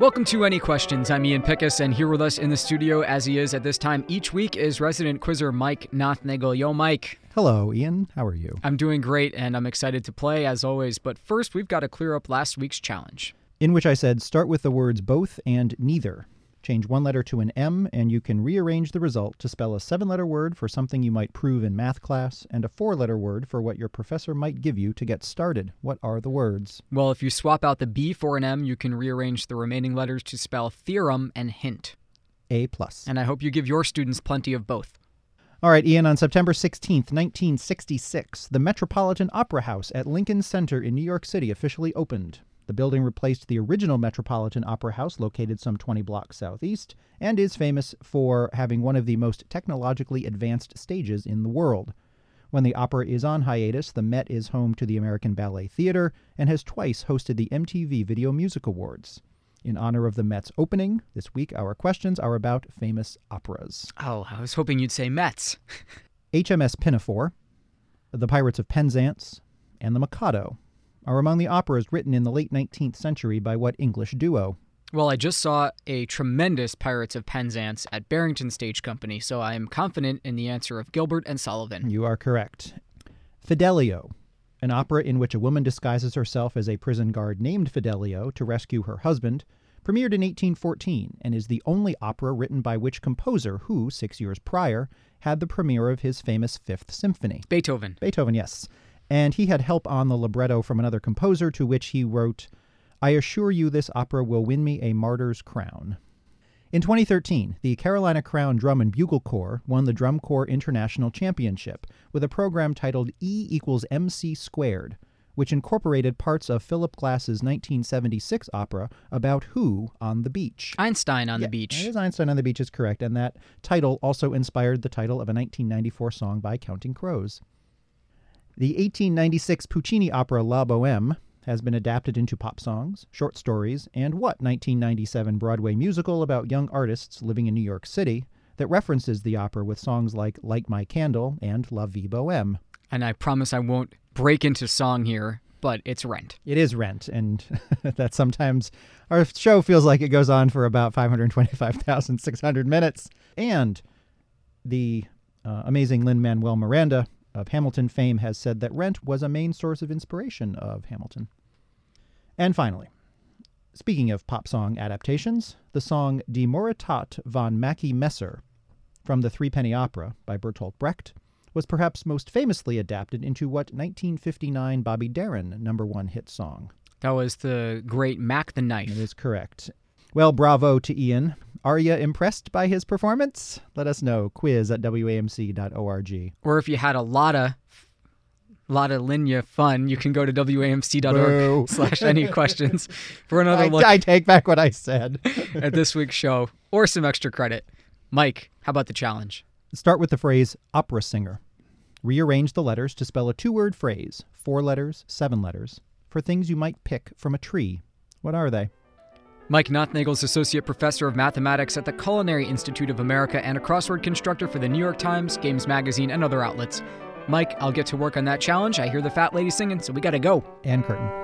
Welcome to Any Questions. I'm Ian Pickus, and here with us in the studio, as he is at this time each week, is resident quizzer Mike Nothnagel. Yo, Mike. Hello, Ian. How are you? I'm doing great, and I'm excited to play, as always. But first, we've got to clear up last week's challenge. In which I said, start with the words both and neither. Change one letter to an M, and you can rearrange the result to spell a 7-letter word for something you might prove in math class, and a 4-letter word for what your professor might give you to get started. What are the words? Well, if you swap out the B for an M, you can rearrange the remaining letters to spell theorem and hint. A+. And I hope you give your students plenty of both. All right, Ian, on September 16th, 1966, the Metropolitan Opera House at Lincoln Center in New York City officially opened. The building replaced the original Metropolitan Opera House located some 20 blocks southeast and is famous for having one of the most technologically advanced stages in the world. When the opera is on hiatus, the Met is home to the American Ballet Theater and has twice hosted the MTV Video Music Awards. In honor of the Met's opening, this week our questions are about famous operas. Oh, I was hoping you'd say Mets. HMS Pinafore, The Pirates of Penzance, and The Mikado are among the operas written in the late 19th century by what English duo? Well, I just saw a tremendous Pirates of Penzance at Barrington Stage Company, so I am confident in the answer of Gilbert and Sullivan. You are correct. Fidelio, an opera in which a woman disguises herself as a prison guard named Fidelio to rescue her husband, premiered in 1814 and is the only opera written by which composer who, 6 years prior, had the premiere of his famous Fifth Symphony? Beethoven. Beethoven, yes. And he had help on the libretto from another composer, to which he wrote, "I assure you this opera will win me a martyr's crown." In 2013, the Carolina Crown Drum and Bugle Corps won the Drum Corps International Championship with a program titled E=MC², which incorporated parts of Philip Glass's 1976 opera About Who on the Beach. Einstein on the Beach. It is Einstein on the Beach is correct, and that title also inspired the title of a 1994 song by Counting Crows. The 1896 Puccini opera La Bohème has been adapted into pop songs, short stories, and what 1997 Broadway musical about young artists living in New York City that references the opera with songs like Light My Candle and La Vie Bohème? And I promise I won't break into song here, but it's Rent. It is Rent, and that sometimes our show feels like it goes on for about 525,600 minutes. And the amazing Lin-Manuel Miranda of Hamilton fame has said that Rent was a main source of inspiration of Hamilton. And finally, speaking of pop song adaptations, the song Die Moritat von Mackie Messer from the Threepenny Opera by Bertolt Brecht was perhaps most famously adapted into what 1959 Bobby Darin #1 hit song? That was the great Mac the Knife. It is correct. Well, bravo to Ian. Are you impressed by his performance? Let us know. quiz@wamc.org. Or if you had a lot of Linya fun, you can go to wamc.org/any questions for another look I take back what I said. at this week's show, or some extra credit. Mike, how about the challenge? Start with the phrase opera singer. Rearrange the letters to spell a 2-word phrase, 4 letters, 7 letters, for things you might pick from a tree. What are they? Mike Nothnagel is Associate Professor of Mathematics at the Culinary Institute of America and a crossword constructor for the New York Times, Games Magazine, and other outlets. Mike, I'll get to work on that challenge. I hear the fat lady singing, so we gotta go. And curtain.